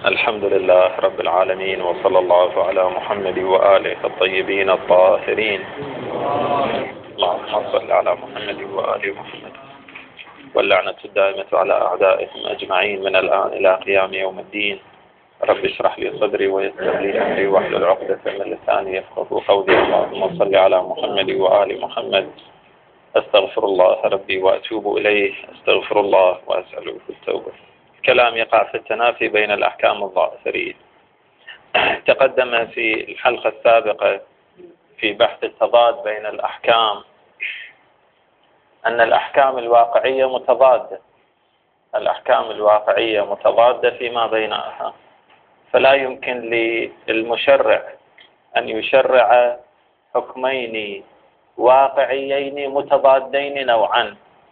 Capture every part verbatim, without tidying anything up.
الحمد لله رب العالمين، وصلى الله على محمد وآله الطيبين الطاهرين. اللهم صل على محمد وآل محمد، واللعنة الدائمة على أعدائهم أجمعين من الآن إلى قيام يوم الدين. رب اشرح لي صدري ويسر لي أمري واحلل عقدة من لساني يفقهوا قولي. اللهم صل على محمد وآل محمد. أستغفر الله ربي وأتوب إليه، أستغفر الله وأسأله التوبة. الكلام يقع في التنافي بين الأحكام الظاهرية. تقدم في الحلقة السابقة في بحث التضاد بين الأحكام أن الأحكام الواقعية متضادة، الأحكام الواقعية متضادة فيما بينها، فلا يمكن للمشرع أن يشرع حكمين واقعيين متضادين نوعا،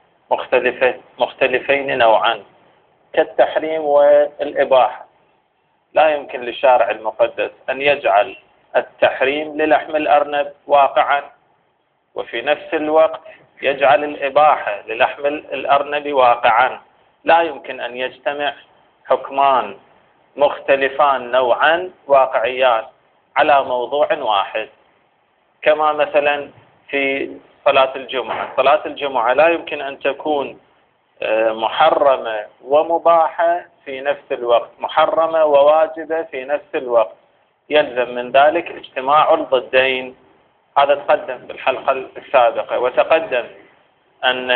مختلفين نوعا، كالتحريم والإباحة. لا يمكن للشارع المقدس أن يجعل التحريم للحم الأرنب واقعا، وفي نفس الوقت يجعل الإباحة للحم الأرنب واقعا. لا يمكن أن يجتمع حكمان مختلفان نوعا واقعيان على موضوع واحد. كما مثلا في صلاة الجمعة، صلاة الجمعة لا يمكن أن تكون محرمة ومباحة في نفس الوقت، محرمة وواجبة في نفس الوقت، يلزم من ذلك اجتماع الضدين. هذا تقدم بالحلقة السابقة، وتقدم أن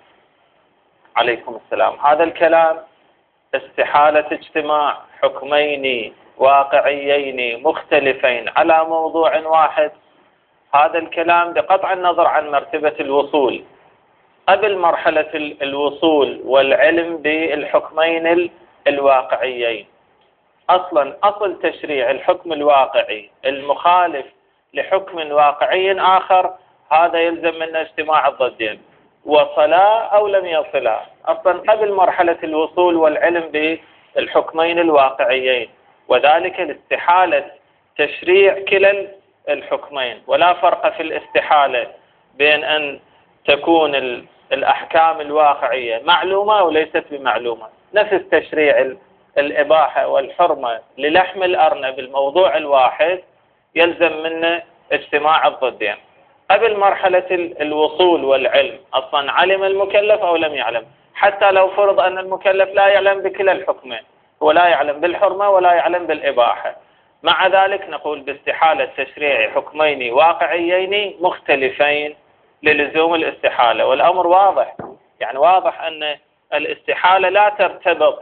عليكم السلام هذا الكلام استحالة اجتماع حكمين واقعيين مختلفين على موضوع واحد. هذا الكلام بقطع النظر عن مرتبة الوصول، قبل مرحلة الوصول والعلم بالحكمين الواقعيين. أصلا أصل تشريع الحكم الواقعي المخالف لحكم واقعي آخر، هذا يلزم منه اجتماع الضدين، وصلا أو لم يصلا، أصلا قبل مرحلة الوصول والعلم بالحكمين الواقعيين، وذلك لاستحالة تشريع كلا الحكمين. ولا فرق في الاستحالة بين أن تكون الأحكام الواقعية معلومة وليست بمعلومة. نفس تشريع الإباحة والحرمة للحم الأرنب الموضوع الواحد يلزم منه اجتماع الضدين. قبل مرحلة الوصول والعلم أصلا علم المكلف أو لم يعلم، حتى لو فرض أن المكلف لا يعلم بكلا الحكمين، ولا يعلم بالحرمة ولا يعلم بالإباحة، مع ذلك نقول باستحالة تشريع حكمين واقعيين مختلفين للزوم الاستحالة. والأمر واضح، يعني واضح أن الاستحالة لا ترتبط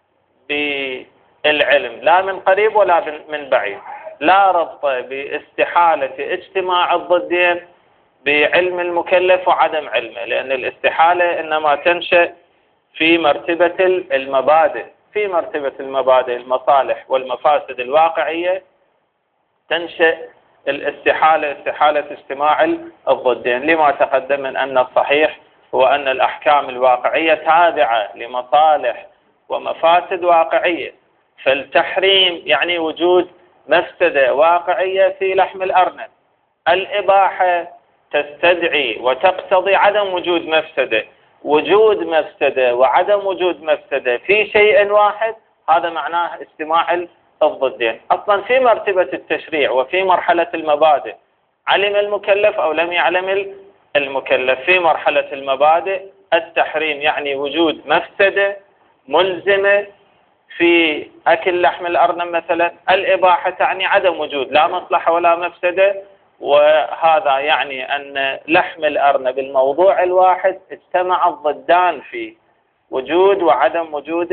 بالعلم لا من قريب ولا من بعيد، لا ربط باستحالة اجتماع الضدين بعلم المكلف وعدم علمه، لأن الاستحالة إنما تنشأ في مرتبة المبادئ، في مرتبة المبادئ المصالح والمفاسد الواقعية تنشأ الاستحالة، استحالة اجتماع الضدين، لما تقدم من أن الصحيح هو أن الأحكام الواقعية تابعة لمصالح ومفاسد واقعية. فالتحريم يعني وجود مفسدة واقعية في لحم الأرنب، الإباحة تستدعي وتقتضي عدم وجود مفسدة. وجود مفسدة وعدم وجود مفسدة في شيء واحد، هذا معناه اجتماع الضدين. أصلا في مرتبة التشريع وفي مرحلة المبادئ علم المكلف أو لم يعلم المكلف. في مرحلة المبادئ التحريم يعني وجود مفسدة ملزمة في أكل لحم الأرنب مثلا، الإباحة تعني عدم وجود لا مصلحة ولا مفسدة، وهذا يعني أن لحم الأرنب الموضوع الواحد اجتمع الضدان فيه، وجود وعدم وجود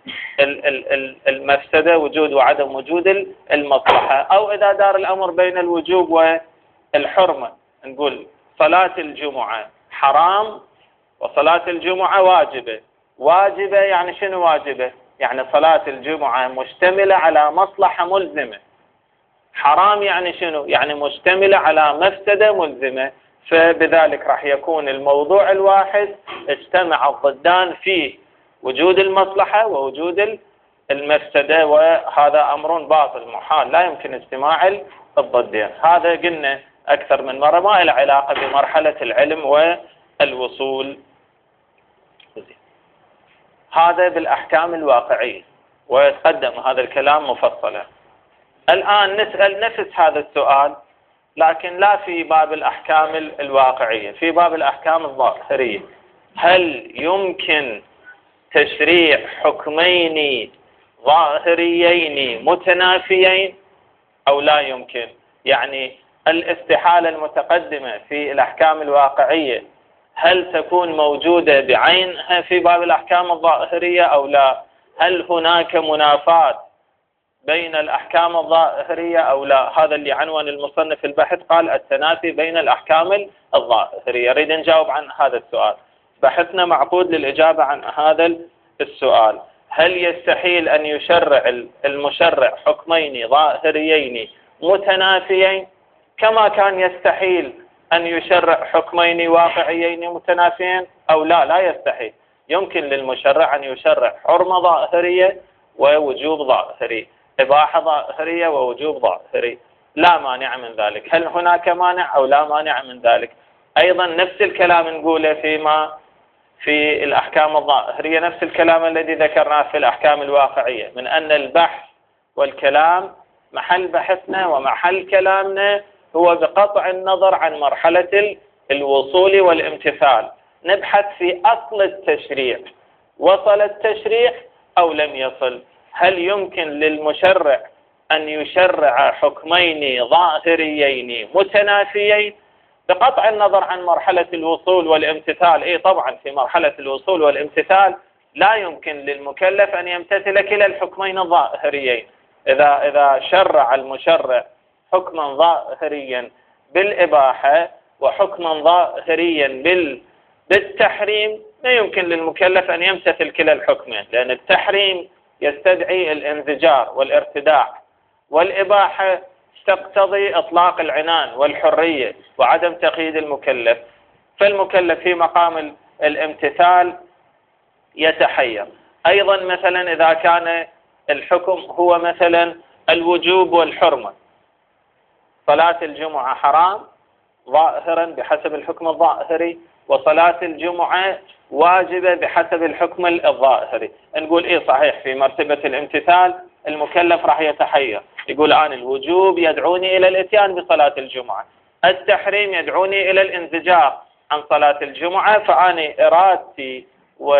المفسدة، وجود وعدم وجود المصلحة. أو إذا دار الأمر بين الوجوب والحرمة، نقول صلاة الجمعة حرام وصلاة الجمعة واجبة. واجبة يعني شنو واجبة؟ يعني صلاة الجمعة مشتملة على مصلحة ملزمة. حرام يعني شنو؟ يعني مشتملة على مفسدة ملزمة. فبذلك راح يكون الموضوع الواحد اجتمع الضدان فيه وجود المصلحة ووجود المفسدة، وهذا أمر باطل محال، لا يمكن اجتماع الضدين. هذا قلنا أكثر من مرة ما له علاقة بمرحلة العلم والوصول. هذا بالأحكام الواقعية. ويتقدم هذا الكلام مفصلا. الآن نسأل نفس هذا السؤال لكن لا في باب الأحكام الواقعية، في باب الأحكام الظاهرية. هل يمكن تشريع حكمين ظاهريين متنافيين أو لا يمكن؟ يعني الاستحالة المتقدمة في الأحكام الواقعية هل تكون موجودة بعينها في باب الأحكام الظاهرية أو لا؟ هل هناك منافاة بين الأحكام الظاهرية أو لا؟ هذا اللي عنوان المصنف البحث، قال التنافي بين الأحكام الظاهرية. أريد نجاوب عن هذا السؤال. بحثنا معقود للإجابة عن هذا السؤال. هل يستحيل أن يشرع المشرع حكمين ظاهريين متنافيين كما كان يستحيل أن يشرع حكمين واقعيين متنافيين أو لا؟ لا يستحيل. يمكن للمشرع أن يشرع حرمة ظاهرية ووجوب ظاهري، إباحة ظاهرية ووجوب ظاهري، لا مانع من ذلك. هل هناك مانع أو لا مانع من ذلك؟ أيضا نفس الكلام نقوله فيما في الأحكام الظاهرية، نفس الكلام الذي ذكرناه في الأحكام الواقعية، من أن البحث والكلام محل بحثنا ومحل كلامنا هو بقطع النظر عن مرحلة الوصول والامتثال. نبحث في أصل التشريع، وصل التشريع أو لم يصل؟ هل يمكن للمشرع أن يشرع حكمين ظاهريين متنافيين بقطع النظر عن مرحلة الوصول والامتثال؟ إيه طبعا في مرحلة الوصول والامتثال لا يمكن للمكلف أن يمتثل كلا الحكمين الظاهريين. إذا إذا شرع المشرع حكما ظاهريا بالإباحة وحكما ظاهريا بال بالتحريم لا يمكن للمكلف أن يمتثل كلا الحكمين، لأن التحريم يستدعي الانزجار والارتداع، والإباحة تقتضي إطلاق العنان والحرية وعدم تقييد المكلف. فالمكلف في مقام الامتثال يتحير. أيضا مثلا إذا كان الحكم هو مثلا الوجوب والحرمة، صلاة الجمعة حرام ظاهرا بحسب الحكم الظاهري، وصلاة الجمعة واجبة بحسب الحكم الظاهري. نقول إيه صحيح في مرتبة الامتثال المكلف راح يتحير، يقول أنا الوجوب يدعوني إلى الإتيان بصلاة الجمعة، التحريم يدعوني إلى الانزجار عن صلاة الجمعة، فأنا إرادتي و...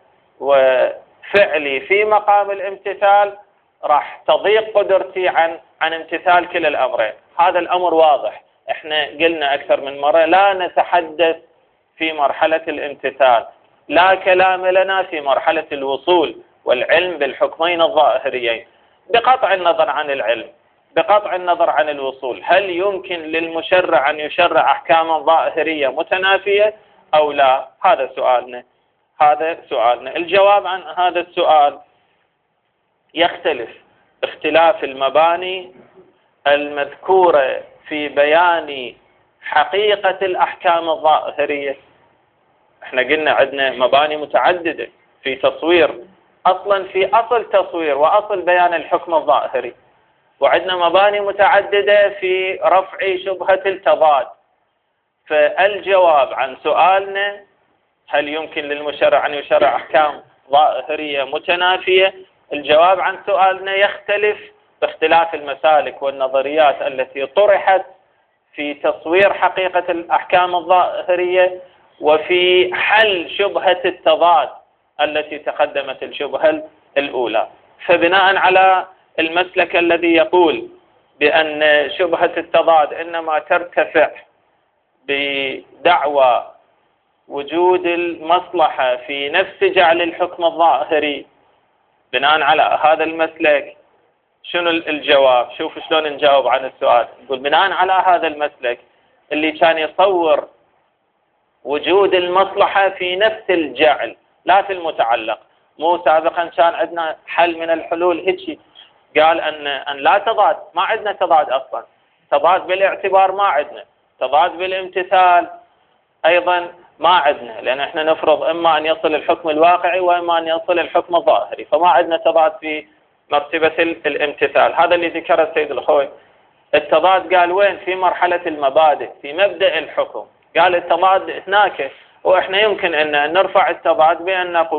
وفعلي في مقام الامتثال راح تضيق قدرتي عن عن امتثال كلا الأمرين. هذا الأمر واضح. احنا قلنا أكثر من مرة لا نتحدث في مرحلة الامتثال، لا كلام لنا في مرحلة الوصول والعلم بالحكمين الظاهريين، بقطع النظر عن العلم، بقطع النظر عن الوصول. هل يمكن للمشرع أن يشرع أحكاما ظاهرية متنافية أو لا؟ هذا سؤالنا هذا سؤالنا الجواب عن هذا السؤال يختلف اختلاف المباني المذكورة في بيان حقيقة الأحكام الظاهرية. احنا قلنا عندنا مباني متعددة في تصوير، أصلا في أصل تصوير وأصل بيان الحكم الظاهري، وعندنا مباني متعددة في رفع شبهة التضاد. فالجواب عن سؤالنا هل يمكن للمشرع أن يشرع أحكام ظاهرية متنافية، الجواب عن سؤالنا يختلف باختلاف المسالك والنظريات التي طرحت في تصوير حقيقة الأحكام الظاهرية وفي حل شبهة التضاد التي تقدمت الشبهة الأولى. فبناء على المسلك الذي يقول بأن شبهة التضاد إنما ترتفع بدعوى وجود المصلحة في نفس جعل الحكم الظاهري، بناء على هذا المسلك شنو الجواب؟ شوف شلون نجاوب عن السؤال. نقول بناء على هذا المسلك اللي كان يصور وجود المصلحة في نفس الجعل لا في المتعلق. مو سابقا كان عندنا حل من الحلول هيك قال أن أن لا تضاد، ما عندنا تضاد أصلا، تضاد بالاعتبار ما عندنا، تضاد بالامتثال أيضا ما عندنا، لأن احنا نفرض إما أن يصل الحكم الواقعي وإما أن يصل الحكم الظاهري، فما عندنا تضاد في مرتبة الامتثال. هذا اللي ذكره السيد الخوي. التضاد قال وين؟ في مرحلة المبادئ، في مبدأ الحكم. قال التضاد هناك، وإحنا يمكن أن نرفع التضاد بأن نقول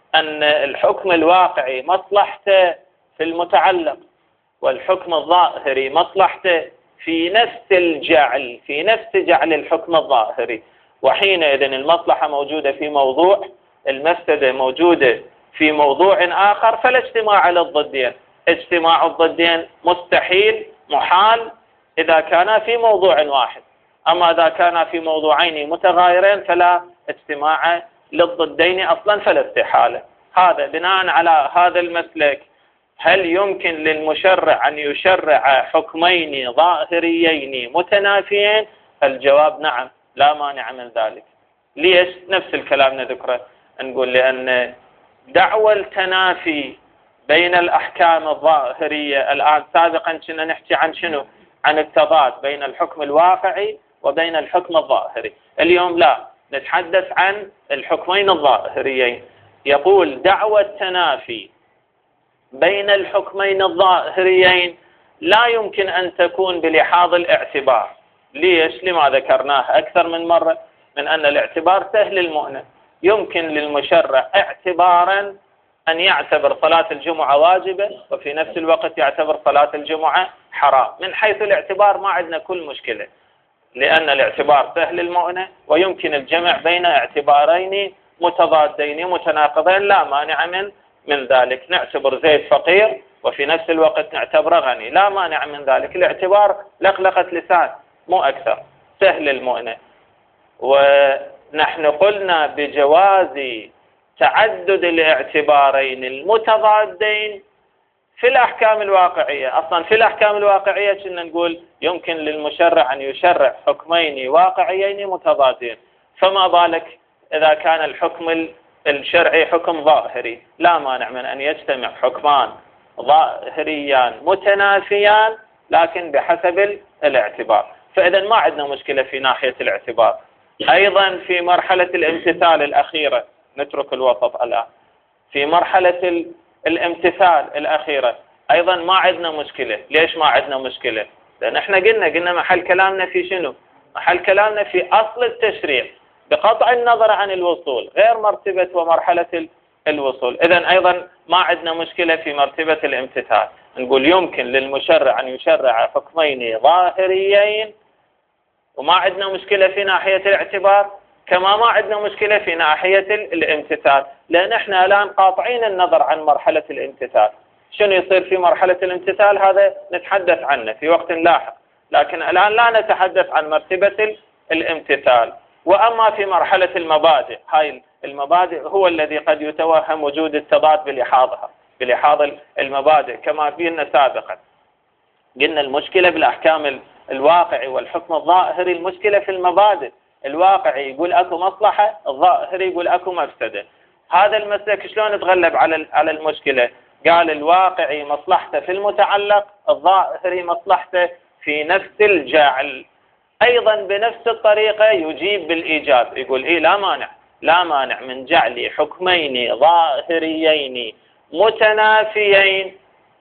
أن الحكم الواقعي مصلحته في المتعلق، والحكم الظاهري مصلحته في نفس الجعل في نفس جعل الحكم الظاهري، وحينئذ المصلحة موجودة في موضوع، المفسدة موجودة في موضوع آخر، فلا اجتماع للضدين. اجتماع الضدين مستحيل، محال إذا كان في موضوع واحد، أما إذا كان في موضوعين متغايرين فلا اجتماع للضدين أصلا، فلا استحالة. هذا بناء على هذا المسلك، هل يمكن للمشرع أن يشرع حكمين ظاهريين متنافيين؟ الجواب نعم، لا مانع من ذلك. ليش؟ نفس الكلام نذكره، نقول لأن دعوى التنافي بين الأحكام الظاهرية الآن، سابقا كنا نحكي عن شنو؟ عن التضاد بين الحكم الواقعي وبين الحكم الظاهري. اليوم لا، نتحدث عن الحكمين الظاهريين. يقول دعوى التنافي بين الحكمين الظاهريين لا يمكن أن تكون بلحاظ الاعتبار. ليش؟ لما ذكرناه أكثر من مرة من أن الاعتبار سهل المؤنة. يمكن للمشرع اعتبارا أن يعتبر صلاة الجمعة واجبة وفي نفس الوقت يعتبر صلاة الجمعة حرام. من حيث الاعتبار ما عندنا كل مشكلة، لأن الاعتبار سهل المؤنة، ويمكن الجمع بين اعتبارين متضادين متناقضين، لا مانع من من ذلك. نعتبر زيد فقير وفي نفس الوقت نعتبره غني، لا مانع من ذلك. الاعتبار لقلقة لسان مو أكثر، سهل المؤنة. ونحن قلنا بجواز تعدد الاعتبارين المتضادين في الأحكام الواقعية. أصلا في الأحكام الواقعية كنا نقول يمكن للمشرع أن يشرع حكمين واقعيين متضادين، فما بالك إذا كان الحكم الشرعي حكم ظاهري؟ لا مانع من أن يجتمع حكمان ظاهريان متنافيان لكن بحسب الاعتبار. فإذا ما عندنا مشكلة في ناحية الاعتبار. أيضا في مرحلة الامتثال الأخيرة، نترك الوسط الآن، في مرحلة الامتثال الأخيرة أيضا ما عندنا مشكلة. ليش ما عندنا مشكلة؟ لأن احنا قلنا قلنا محل كلامنا في شنو؟ محل كلامنا في أصل التشريع بقطع النظر عن الوصول، غير مرتبة ومرحلة الوصول. إذن أيضا ما عندنا مشكلة في مرتبة الامتثال. نقول يمكن للمشرع أن يشرع حكمين ظاهريين، وما عندنا مشكلة في ناحية الاعتبار، كما ما عندنا مشكلة في ناحية الامتثال، لأن احنا الآن قاطعين النظر عن مرحلة الامتثال. شنو يصير في مرحلة الامتثال هذا نتحدث عنه في وقت لاحق، لكن الآن لا نتحدث عن مرتبة الامتثال. وأما في مرحلة المبادئ، هاي المبادئ هو الذي قد يتوهم وجود التضاد بلحاظها، بلحاظ المبادئ كما قلنا سابقا. قلنا المشكلة بالأحكام الواقعي والحكم الظاهري، المشكلة في المبادئ. الواقعي يقول أكو مصلحة، الظاهري يقول أكو مفسدة. هذا المسلك شلون نتغلب على على المشكلة؟ قال الواقعي مصلحته في المتعلق، الظاهري مصلحته في نفس الجاعل. أيضا بنفس الطريقة يجيب بالإيجاب، يقول إيه لا مانع لا مانع من جعل حكمين ظاهريين متنافيين،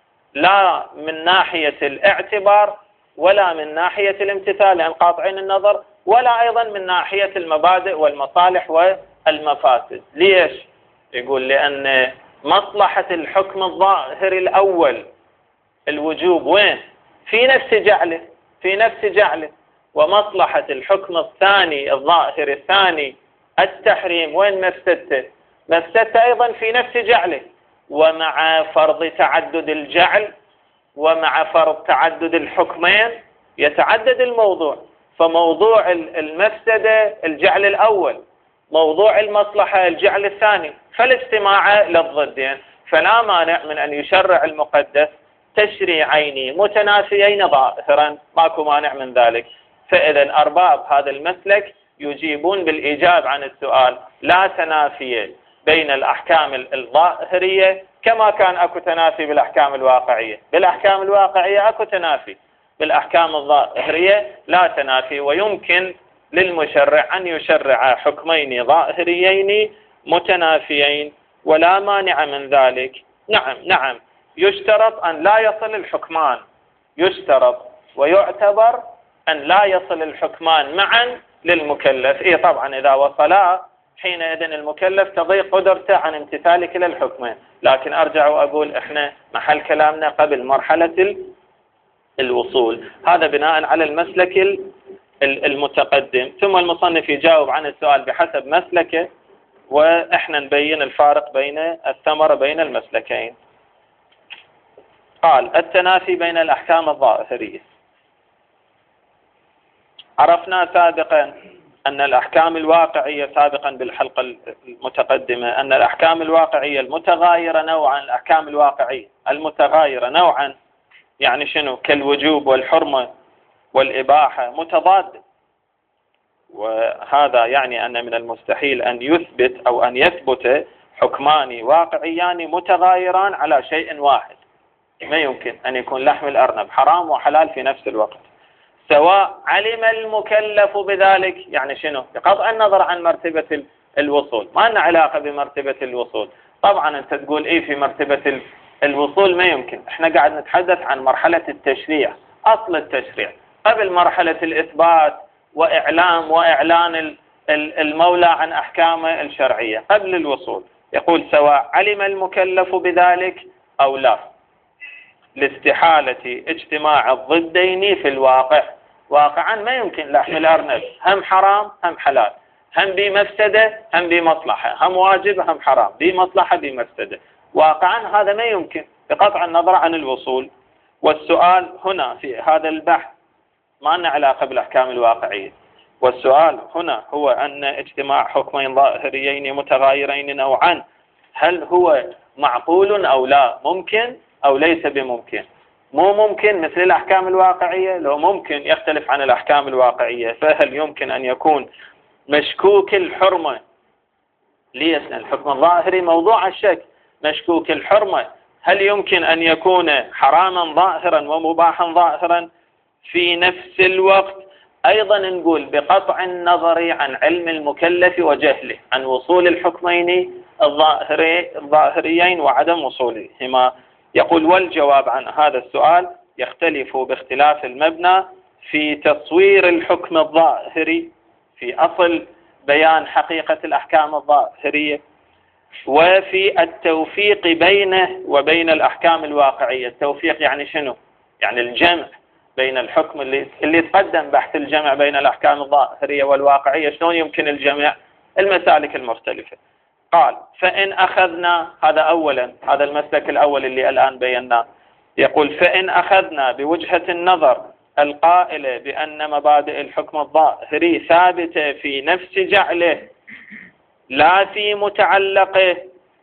لا من ناحية الاعتبار ولا من ناحية الامتثال لأن قاطعين النظر، ولا أيضا من ناحية المبادئ والمصالح والمفاسد. ليش؟ يقول لأن مصلحة الحكم الظاهري الأول الوجوب وين؟ في نفس جعله في نفس جعله ومصلحة الحكم الثاني الظاهر الثاني التحريم وين مفسدته؟ مفسدته أيضا في نفس جعله. ومع فرض تعدد الجعل ومع فرض تعدد الحكمين يتعدد الموضوع، فموضوع المفسدة الجعل الأول، موضوع المصلحة الجعل الثاني، فالاجتماع للضدين. فلا مانع من أن يشرع المقدس تشريعين متنافيين ظاهرا، ماكو مانع من ذلك. فإذا أرباب هذا المسلك يجيبون بالإيجاب عن السؤال، لا تنافي بين الأحكام الظاهرية كما كان أكو تنافي بالأحكام الواقعية. بالأحكام الواقعية أكو تنافي، بالأحكام الظاهرية لا تنافي. ويمكن للمشرع أن يشرع حكمين ظاهريين متنافيين ولا مانع من ذلك. نعم نعم يشترط أن لا يصل الحكمان، يشترط ويعتبر أن لا يصل الحكمان معا للمكلف. إيه طبعا إذا وصلا حينئذ المكلف تضيق قدرته عن امتثال كلا الحكمين. لكن أرجع وأقول إحنا محل كلامنا قبل مرحلة الوصول، هذا بناء على المسلك المتقدم. ثم المصنف يجاوب عن السؤال بحسب مسلكه، وإحنا نبين الفارق بين الثمرة بين المسلكين. قال: التنافي بين الأحكام الظاهرية. عرفنا سابقا أن الأحكام الواقعية سابقا بالحلقة المتقدمة أن الأحكام الواقعية المتغايرة نوعا، الأحكام الواقعية المتغايرة نوعا يعني شنو؟ كالوجوب والحرمة والإباحة متضادة، وهذا يعني أن من المستحيل أن يثبت أو أن يثبت حكمان واقعيان متغايران على شيء واحد. ما يمكن أن يكون لحم الأرنب حرام وحلال في نفس الوقت، سواء علم المكلف بذلك، يعني شنو؟ بقطع النظر عن مرتبة الوصول، ما لنا علاقة بمرتبة الوصول. طبعا أنت تقول إيه في مرتبة الوصول؟ ما يمكن. إحنا قاعد نتحدث عن مرحلة التشريع، أصل التشريع قبل مرحلة الإثبات وإعلام وإعلان المولى عن أحكامه الشرعية قبل الوصول. يقول: سواء علم المكلف بذلك أو لا، لاستحالة اجتماع الضدين في الواقع. واقعا ما يمكن لحم الأرنب هم حرام هم حلال، هم بمفسدة هم بمصلحة، هم واجب هم حرام، بمصلحة بمفسدة. واقعا هذا ما يمكن بقطع النظر عن الوصول. والسؤال هنا في هذا البحث ما لنا علاقة بالأحكام الواقعية، والسؤال هنا هو أن اجتماع حكمين ظاهريين متغايرين نوعا هل هو معقول أو لا، ممكن أو ليس بممكن. مو ممكن مثل الأحكام الواقعية، لو ممكن يختلف عن الأحكام الواقعية. فهل يمكن أن يكون مشكوك الحرمة؟ ليش؟ الحكم الظاهري موضوع الشك. مشكوك الحرمة هل يمكن أن يكون حراما ظاهرا ومباحا ظاهرا في نفس الوقت؟ أيضا نقول بقطع النظر عن علم المكلف وجهله عن وصول الحكمين الظاهري الظاهريين وعدم وصولهما. يقول: والجواب عن هذا السؤال يختلف باختلاف المبنى في تصوير الحكم الظاهري في أصل بيان حقيقة الأحكام الظاهرية، وفي التوفيق بينه وبين الأحكام الواقعية. التوفيق يعني شنو؟ يعني الجمع بين الحكم اللي اللي تقدم بحث الجمع بين الأحكام الظاهرية والواقعية. شلون يمكن الجمع؟ المسالك المختلفة. قال: فإن أخذنا، هذا أولا، هذا المسلك الأول اللي الآن بيناه. يقول: فإن أخذنا بوجهة النظر القائلة بأن مبادئ الحكم الظاهري ثابتة في نفس جعله لا في متعلقه،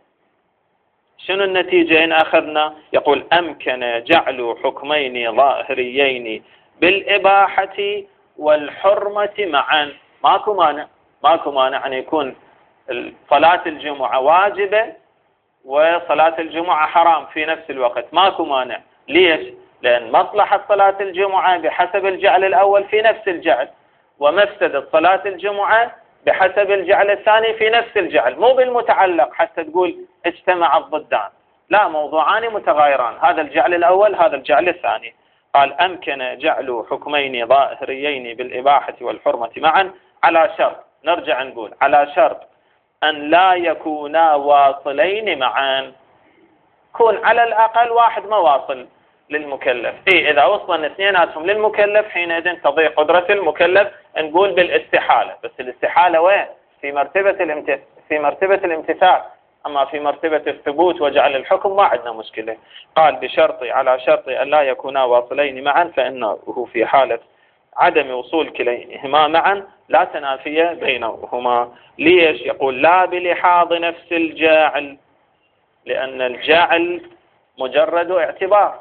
شنو النتيجة إن أخذنا؟ يقول: أمكن جعل حكمين ظاهريين بالإباحة والحرمة معا. ماكو مانع، ماكو مانع أن يكون صلاة الجمعة واجبة وصلاة الجمعة حرام في نفس الوقت، ماكو مانع. ليش؟ لأن مصلحة صلاة الجمعة بحسب الجعل الأول في نفس الجعل، ومفسدة صلاة الجمعة بحسب الجعل الثاني في نفس الجعل، مو بالمتعلق حتى تقول اجتمع الضدان، لا، موضوعان متغايران، هذا الجعل الأول هذا الجعل الثاني. قال: أمكن جعل حكمين ظاهريين بالإباحة والحرمة معا على شرط، نرجع نقول على شرط أن لا يكونا واصلين معا، كون على الأقل واحد ما واصل للمكلف. إيه إذا وصلن اثنيناتهم للمكلف حينئذ تضيق قدرة المكلف، نقول بالاستحالة. بس الاستحالة وين؟ في مرتبة الامتثال، في مرتبة الامتثال. أما في مرتبة الثبوت وجعل الحكم ما عندنا مشكلة. قال: بشرط، على شرط أن لا يكونا واصلين معا، فإنه في حالة عدم وصول كليهما معا لا تنافي بينهما. ليش؟ يقول: لا بلحاظ نفس الجاعل، لأن الجاعل مجرد اعتبار،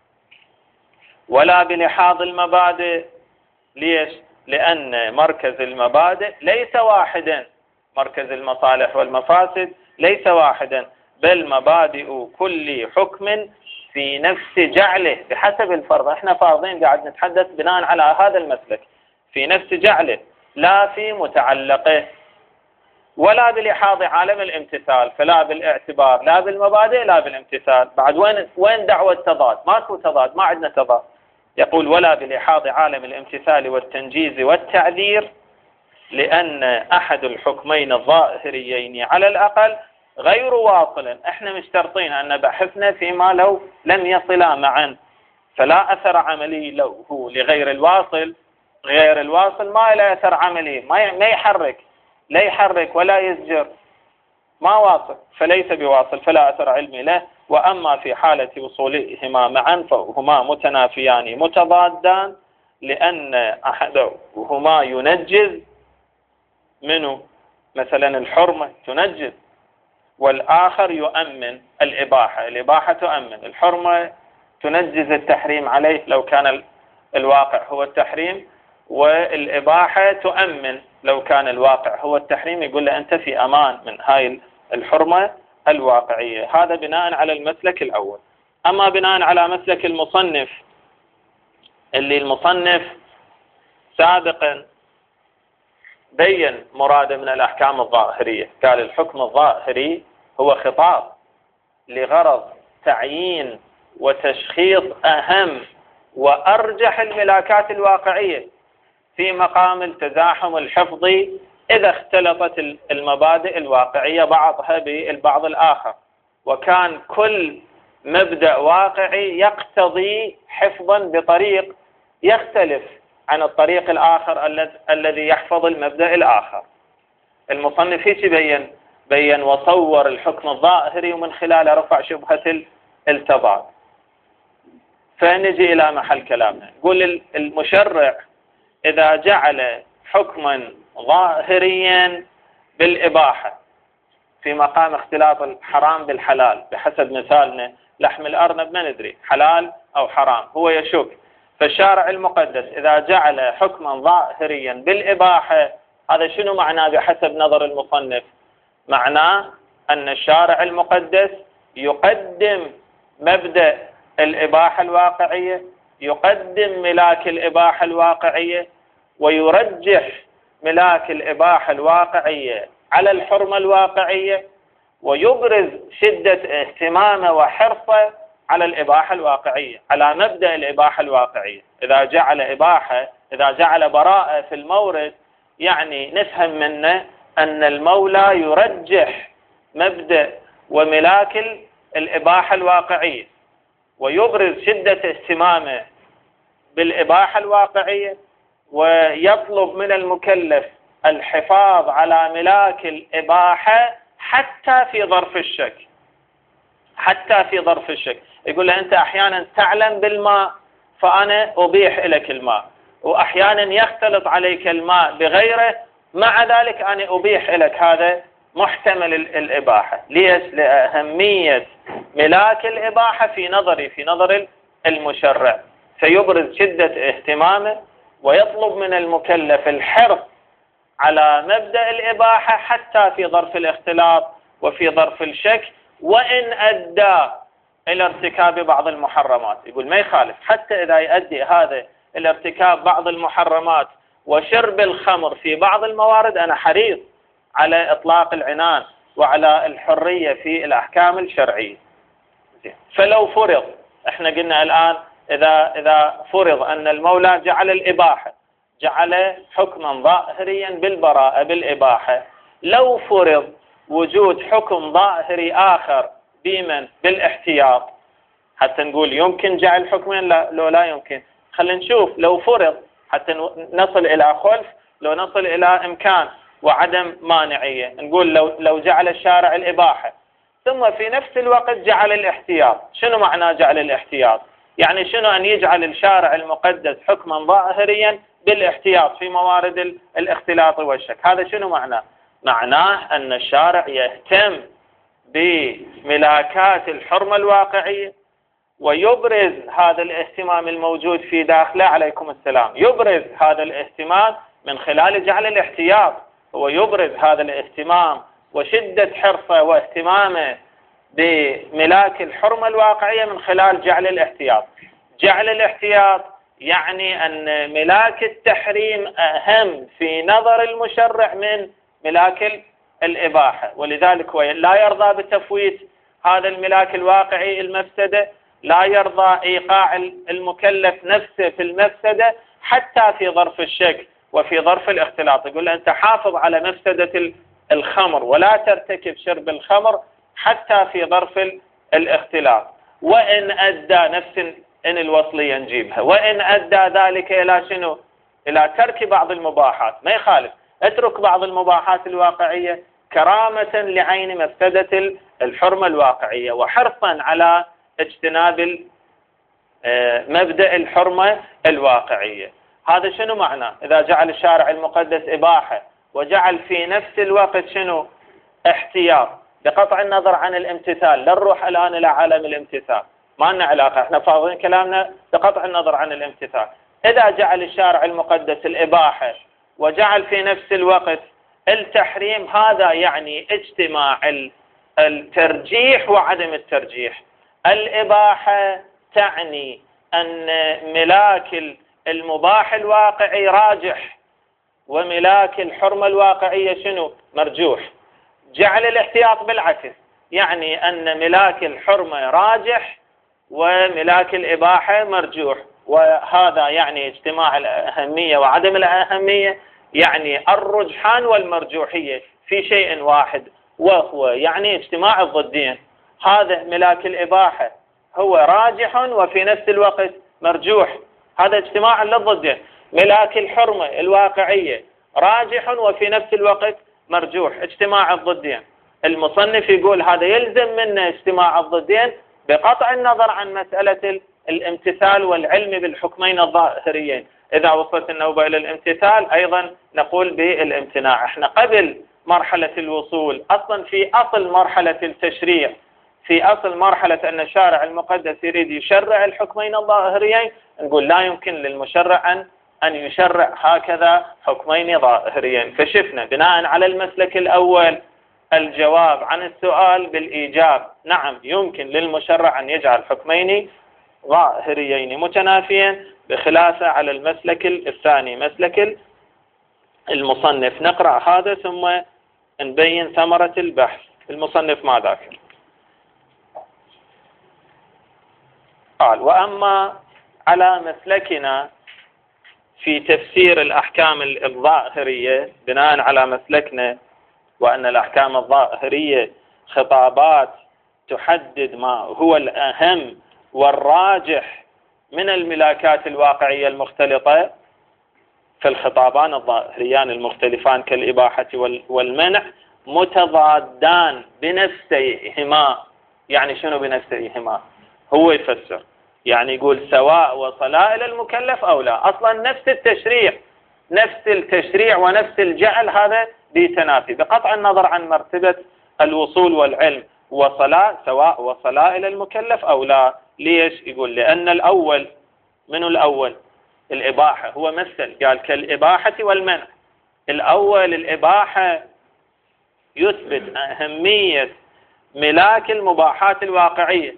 ولا بلحاظ المبادئ. ليش؟ لأن مركز المبادئ ليس واحدا، مركز المصالح والمفاسد ليس واحدا، بل مبادئ كل حكم في نفس جعله بحسب الفرض. احنا فارضين قاعد نتحدث بناء على هذا المسلك، في نفس جعله لا في متعلقه. ولا بلحاظ عالم الامتثال، فلا بالاعتبار لا بالمبادئ لا بالامتثال. بعد وين وين دعوة تضاد؟ ماكو تضاد، ما عندنا تضاد. يقول: ولا بلحاظ عالم الامتثال والتنجيز والتعذير لأن أحد الحكمين الظاهريين على الأقل غير واصل. احنا مشترطين أن بحثنا فيما لو لم يصلا معا، فلا أثر عملي له لغير الواصل. غير الواصل ما له أثر عملي، ما يحرك، لا يحرك ولا يزجر، ما واصل، فليس بواصل، فلا أثر علمي له. وأما في حالة وصولهما معا فهما متنافيان متضادان، لأن أحدهما ينجز منه، مثلا الحرمة تنجز، والآخر يؤمن الإباحة. الإباحة تؤمن، الحرمة تنجز التحريم عليه لو كان الواقع هو التحريم، والإباحة تؤمن لو كان الواقع هو التحريم. يقول له أنت في أمان من هاي الحرمة الواقعية. هذا بناء على المسلك الأول. أما بناء على مسلك المصنف، اللي المصنف سابقا بين مراده من الأحكام الظاهرية، قال الحكم الظاهري هو خطاب لغرض تعيين وتشخيص أهم وأرجح الملاكات الواقعية في مقام التزاحم الحفظي إذا اختلطت المبادئ الواقعية بعضها بالبعض الآخر، وكان كل مبدأ واقعي يقتضي حفظا بطريق يختلف عن الطريق الآخر الذي يحفظ المبدأ الآخر. المصنف هيك بين بين وصور الحكم الظاهري، ومن خلاله رفع شبهة التضاد. فنجي إلى محل كلامنا. يقول المشرع إذا جعل حكما ظاهريا بالإباحة في مقام اختلاط الحرام بالحلال، بحسب مثالنا لحم الأرنب ما ندري حلال أو حرام، هو يشك، فالشارع المقدس إذا جعل حكما ظاهريا بالإباحة، هذا شنو معناه بحسب نظر المصنف؟ معناه أن الشارع المقدس يقدم مبدأ الإباحة الواقعية، يقدم ملاك الإباحة الواقعية، ويرجح ملاك الإباحة الواقعية على الحرمة الواقعية، ويبرز شدة اهتمامه وحرصه على الإباحة الواقعية، على مبدأ الإباحة الواقعية. إذا جعل إباحة، إذا جعل براءة في المورد، يعني نفهم منه أن المولى يرجح مبدأ وملاك الإباحة الواقعية، ويبرز شدة اهتمامه بالإباحة الواقعية، ويطلب من المكلف الحفاظ على ملاك الإباحة حتى في ظرف الشك. حتى في ظرف الشك يقول له أنت أحيانا تعلم بالماء فأنا أبيح لك الماء، وأحيانا يختلط عليك الماء بغيره، مع ذلك أنا أبيح لك، هذا محتمل الإباحة. ليش؟ لأهمية ملاك الإباحة في نظري، في نظر المشرع، فيبرز شدة اهتمامه ويطلب من المكلف الحرص على مبدأ الإباحة حتى في ظرف الاختلاط وفي ظرف الشك، وإن أدى إلى ارتكاب بعض المحرمات. يقول ما يخالف، حتى إذا يؤدي هذا إلى ارتكاب بعض المحرمات وشرب الخمر في بعض الموارد، أنا حريص على إطلاق العنان وعلى الحرية في الأحكام الشرعية. فلو فرض، احنا قلنا الآن إذا إذا فرض أن المولى جعل الإباحة، جعل حكما ظاهريا بالبراءة بالإباحة، لو فرض وجود حكم ظاهري آخر بمن بالاحتياط، حتى نقول يمكن جعل حكمين، لا لو لا يمكن، خلينا نشوف لو فرض حتى نصل إلى خلف، لو نصل إلى إمكان وعدم مانعية، نقول لو لو جعل الشارع الإباحة ثم في نفس الوقت جعل الاحتياط. شنو معنى جعل الاحتياط؟ يعني شنو أن يجعل الشارع المقدس حكما ظاهريا بالاحتياط في موارد الاختلاط والشك؟ هذا شنو معناه؟ معناه أن الشارع يهتم بملاكات الحرمة الواقعية، ويبرز هذا الاهتمام الموجود في داخله، عليكم السلام، يبرز هذا الاهتمام من خلال جعل الاحتياط. هو يبرز هذا الاهتمام وشدة حرصه واهتمامه بملاك الحرمة الواقعية من خلال جعل الاحتياط. جعل الاحتياط يعني أن ملاك التحريم أهم في نظر المشرع من ملاك الإباحة، ولذلك هو لا يرضى بتفويت هذا الملاك الواقعي المفسدة، لا يرضى إيقاع المكلف نفسه في المفسدة حتى في ظرف الشك وفي ظرف الاختلاط. يقول له أنت حافظ على مفسدة الخمر ولا ترتكب شرب الخمر حتى في ظرف الاختلاط، وإن أدى نفس إن الوصلية نجيبها، وإن أدى ذلك إلى شنو؟ إلى ترك بعض المباحات، ما يخالف، اترك بعض المباحات الواقعية كرامة لعين مفسدة الحرمة الواقعية وحرصا على اجتناب مبدأ الحرمة الواقعية. هذا شنو معناه؟ إذا جعل الشارع المقدس إباحة وجعل في نفس الوقت شنو؟ احتياط، بقطع النظر عن الامتثال. لا نروح الآن إلى عالم الامتثال، ما لنا علاقة، احنا فاضيين كلامنا بقطع النظر عن الامتثال. إذا جعل الشارع المقدس الإباحة وجعل في نفس الوقت التحريم، هذا يعني اجتماع الترجيح وعدم الترجيح. الإباحة تعني أن ملاك المباح الواقعي راجح وملاك الحرمة الواقعية شنو؟ مرجوح. جعل الاحتياط بالعكس، يعني أن ملاك الحرمة راجح وملاك الإباحة مرجوح، وهذا يعني اجتماع الأهمية وعدم الأهمية، يعني الرجحان والمرجوحية في شيء واحد، وهو يعني اجتماع الضدين. هذا ملاك الإباحة هو راجح وفي نفس الوقت مرجوح، هذا اجتماع للضدين. ملاك الحرمة الواقعية راجح وفي نفس الوقت مرجوح، اجتماع الضدين. المصنف يقول هذا يلزم منا اجتماع الضدين بقطع النظر عن مسألة الامتثال والعلم بالحكمين الظاهريين. إذا وصلت النوبة إلى الامتثال أيضا نقول بالامتناع. احنا قبل مرحلة الوصول أصلا في أصل مرحلة التشريع، في أصل مرحلة أن الشارع المقدس يريد يشرع الحكمين الظاهريين، نقول لا يمكن للمشرع أن أن يشرع هكذا حكمين ظاهريين. فشفنا بناء على المسلك الأول الجواب عن السؤال بالإيجاب، نعم يمكن للمشرع أن يجعل حكمين ظاهريين متنافيين، بخلافه على المسلك الثاني مسلك المصنف. نقرأ هذا ثم نبين ثمرة البحث. المصنف ما ذاكر، قال وأما على مسلكنا في تفسير الأحكام الظاهرية، بناء على مسلكنا وأن الأحكام الظاهرية خطابات تحدد ما هو الأهم والراجح من الملاكات الواقعية المختلطة، فالخطابان الظاهريان المختلفان كالإباحة والمنع متضادان بنفسيهما. يعني شنو بنفسيهما؟ هو يفسر، يعني يقول سواء وصلا إلى المكلف أو لا. أصلا نفس التشريع نفس التشريع ونفس الجعل هذا بتنافي بقطع النظر عن مرتبة الوصول والعلم. وصلا سواء وصلا إلى المكلف أو لا. ليش؟ يقول لأن الأول، من الأول؟ الإباحة. هو مثل قال كالإباحة والمنع. الأول الإباحة يثبت أهمية ملاك المباحات الواقعية،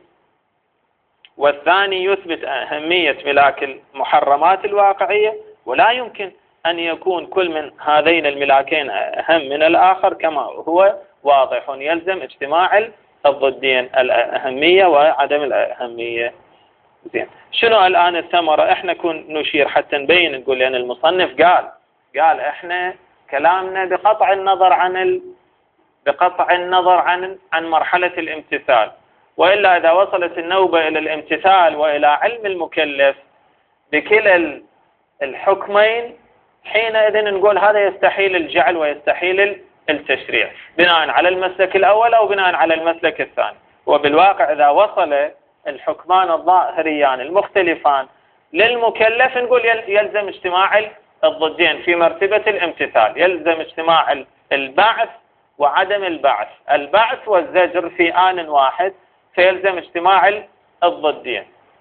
والثاني يثبت أهمية ملاك المحرمات الواقعية، ولا يمكن أن يكون كل من هذين الملاكين أهم من الآخر كما هو واضح. يلزم اجتماع الضدين، الأهمية وعدم الأهمية. زين، شنو الآن الثمرة؟ احنا كن نشير حتى نبين، نقول لأن المصنف قال قال احنا كلامنا بقطع النظر عن ال... بقطع النظر عن عن مرحلة الامتثال، وإلا إذا وصلت النوبة إلى الامتثال وإلى علم المكلف بكلا الحكمين، حينئذ نقول هذا يستحيل الجعل ويستحيل التشريع بناء على المسلك الأول أو بناء على المسلك الثاني. وبالواقع إذا وصل الحكمان الظاهريان المختلفان للمكلف، نقول يلزم اجتماع الضدين في مرتبة الامتثال، يلزم اجتماع البعث وعدم البعث، البعث والزجر في آن واحد، فيلزم اجتماع الضدين.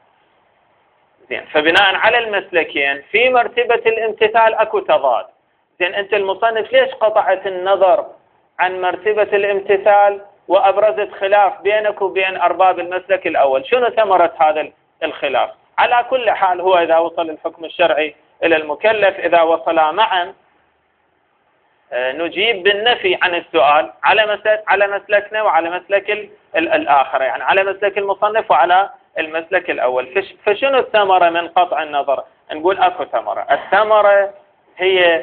زين، فبناء على المسلكين في مرتبة الامتثال اكو تضاد. زين، انت المصنف ليش قطعت النظر عن مرتبة الامتثال وابرزت خلاف بينك وبين ارباب المسلك الاول؟ شنو ثمرة هذا الخلاف؟ على كل حال هو اذا وصل الحكم الشرعي الى المكلف، اذا وصلا معا نجيب بالنفي عن السؤال على مسلك على مسلكنا وعلى مسلك الآخر، يعني على مسلك المصنف وعلى المسلك الأول. فشنو الثمرة من قطع النظر؟ نقول اكو ثمرة. الثمرة هي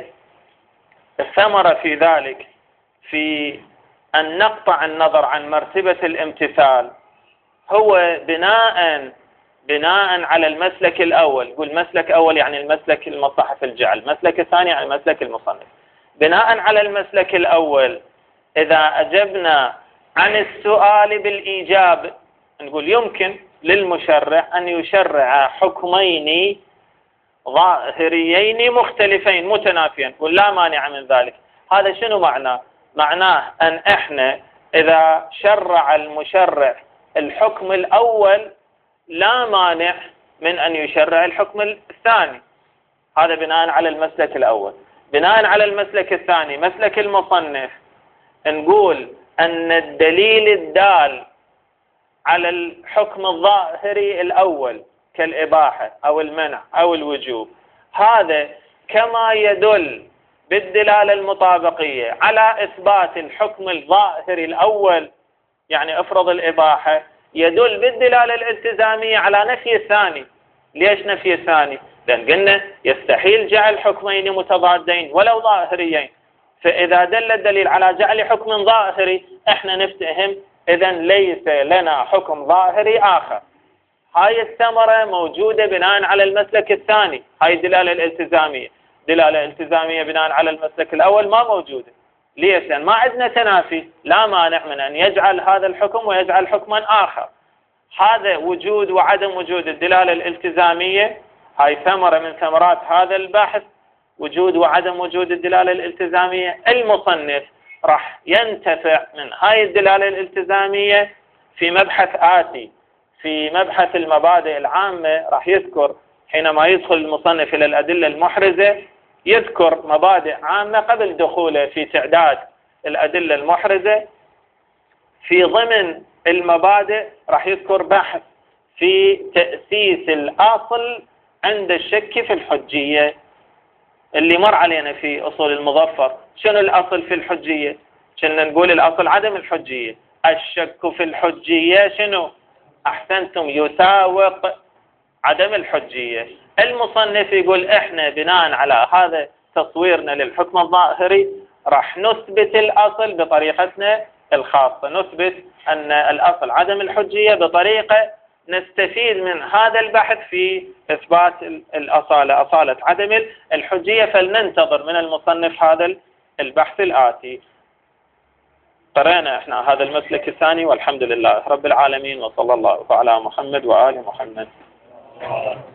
الثمرة في ذلك في أن نقطع النظر عن مرتبة الامتثال هو بناء بناء على المسلك الأول. قل مسلك أول يعني المسلك المصلحة في الجعل، المسلك الثاني يعني المسلك المصنف. بناء على المسلك الأول إذا أجبنا عن السؤال بالإيجاب نقول يمكن للمشرع أن يشرع حكمين ظاهريين مختلفين متنافيين، نقول لا مانع من ذلك. هذا شنو معناه؟ معناه أن إحنا إذا شرع المشرع الحكم الأول لا مانع من أن يشرع الحكم الثاني. هذا بناء على المسلك الأول. بناء على المسلك الثاني مسلك المصنف نقول أن الدليل الدال على الحكم الظاهري الأول كالإباحة أو المنع أو الوجوب هذا كما يدل بالدلالة المطابقية على إثبات الحكم الظاهري الأول، يعني افرض الإباحة، يدل بالدلالة الالتزامية على نفي الثاني. ليش نفي الثاني؟ لأن قلنا يستحيل جعل حكمين متضادين ولو ظاهريين، فإذا دل الدليل على جعل حكم ظاهري احنا نفتهم إذا ليس لنا حكم ظاهري آخر. هاي الثمرة موجودة بناء على المسلك الثاني، هاي الدلالة الالتزامية. دلالة التزامية بناء على المسلك الأول ما موجودة. ليش؟ لأن ما عندنا تنافي، لا مانع من أن يجعل هذا الحكم ويجعل حكما آخر. هذا وجود وعدم وجود الدلالة الالتزامية، هاي ثمرة من ثمرات هذا البحث، وجود وعدم وجود الدلالة الالتزامية. المصنف راح ينتفع من هاي الدلالة الالتزامية في مبحث آتي، في مبحث المبادئ العامة. راح يذكر حينما يدخل المصنف إلى الأدلة المحرزة يذكر مبادئ عامة قبل دخوله في تعداد الأدلة المحرزة. في ضمن المبادئ راح يذكر بحث في تأسيس الأصل عند الشك في الحجية اللي مر علينا في أصول المظفر. شنو الأصل في الحجية؟ كنا نقول الأصل عدم الحجية. الشك في الحجية شنو؟ أحسنتم، يساوق عدم الحجية. المصنف يقول احنا بناء على هذا تصويرنا للحكم الظاهري راح نثبت الأصل بطريقتنا الخاصة، نثبت أن الأصل عدم الحجية بطريقة نستفيد من هذا البحث في إثبات الأصالة، أصالة عدم الحجية. فلننتظر من المصنف هذا البحث الآتي. قرأنا احنا هذا المسلك الثاني والحمد لله رب العالمين، وصلى الله على محمد وآل محمد.